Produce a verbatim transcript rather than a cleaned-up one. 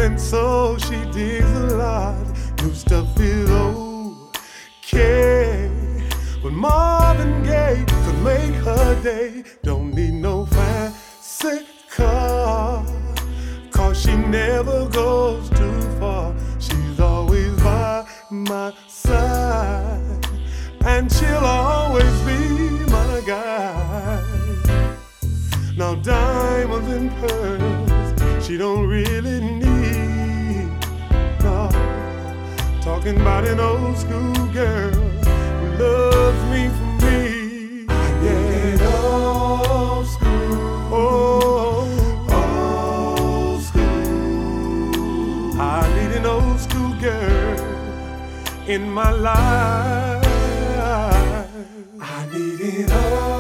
and so she digs a lot. New stuff is okay, but Marvin Gaye could make her day. Don't need no fancy car, cause she never goes too far. She's always by my side, and she'll always be my guide. Now diamonds and pearls she don't really need, no. Talking about an old school girl who loves me for me. I need an old school, oh, old school. I need an old school girl in my life. I need it all.